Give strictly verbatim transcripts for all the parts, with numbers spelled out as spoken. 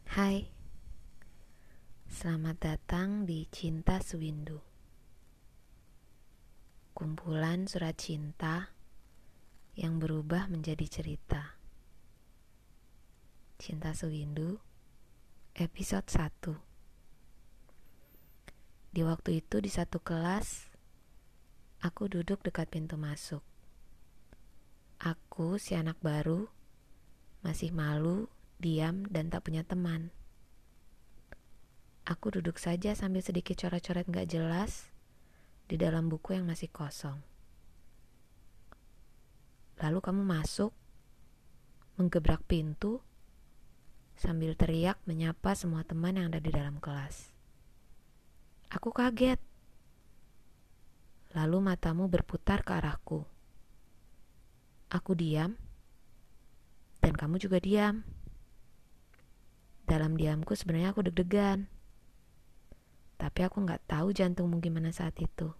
Hai, selamat datang di Cinta Sewindu. Kumpulan surat cinta yang berubah menjadi cerita. Cinta Sewindu, episode satu. Di waktu itu di satu kelas, aku duduk dekat pintu masuk. Aku si anak baru, masih malu, diam, dan tak punya teman. Aku duduk saja sambil sedikit coret-coret gak jelas di dalam buku yang masih kosong. Lalu kamu masuk, menggebrak pintu, sambil teriak menyapa semua teman yang ada di dalam kelas. Aku kaget. Lalu matamu berputar ke arahku. Aku diam, dan kamu juga diam. Dalam diamku sebenarnya aku deg-degan. Tapi aku gak tahu jantungmu gimana saat itu.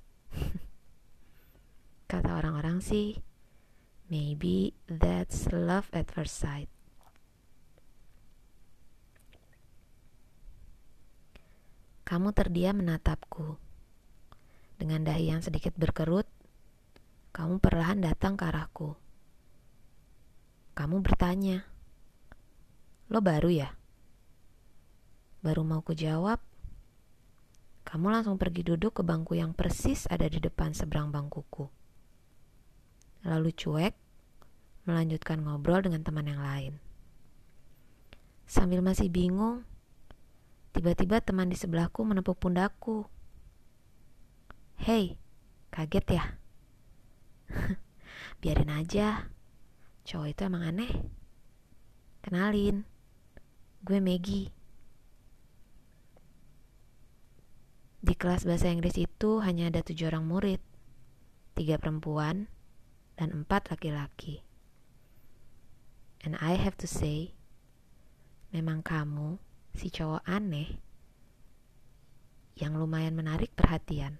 Kata orang-orang sih, maybe that's love at first sight. Kamu terdiam menatapku. Dengan dahi yang sedikit berkerut, kamu perlahan datang ke arahku. Kamu bertanya, "Lo baru ya?" Baru mau ku jawab, kamu langsung pergi duduk ke bangku yang persis ada di depan seberang bangkuku. Lalu cuek, melanjutkan ngobrol dengan teman yang lain. Sambil masih bingung, tiba-tiba teman di sebelahku menepuk pundakku. "Hei, kaget ya?" Biarin aja, cowok itu emang aneh. Kenalin, gue Maggie. Di kelas bahasa Inggris itu hanya ada tujuh orang murid, tiga perempuan dan empat laki-laki. And I have to say, memang kamu si cowok aneh yang lumayan menarik perhatian.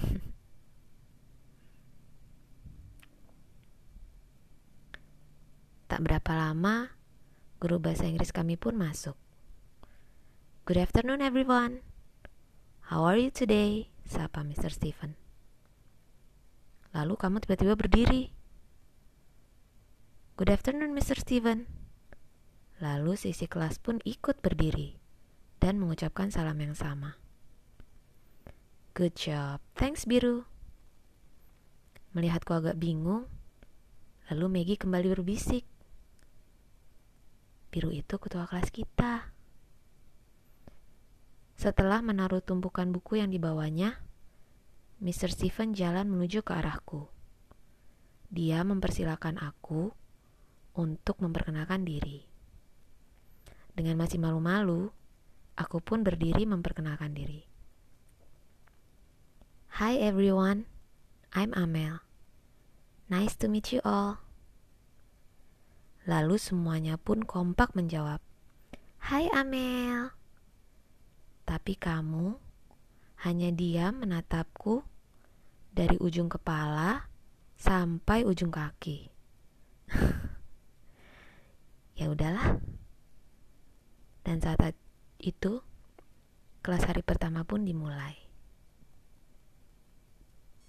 Tak berapa lama, guru bahasa Inggris kami pun masuk. "Good afternoon everyone. How are you today?" sapa mister Stephen. Lalu kamu tiba-tiba berdiri. "Good afternoon mister Stephen." Lalu sisi kelas pun ikut berdiri dan mengucapkan salam yang sama. "Good job, thanks Biru." Melihatku agak bingung, lalu Maggie kembali berbisik. Biru itu ketua kelas kita. Setelah menaruh tumpukan buku yang dibawanya, mister Stephen jalan menuju ke arahku. Dia mempersilakan aku untuk memperkenalkan diri. Dengan masih malu-malu, aku pun berdiri memperkenalkan diri. "Hi everyone, I'm Amel. Nice to meet you all." Lalu semuanya pun kompak menjawab, "Hai Amel." Tapi kamu hanya diam menatapku dari ujung kepala sampai ujung kaki. Ya udahlah. Dan saat itu, kelas hari pertama pun dimulai.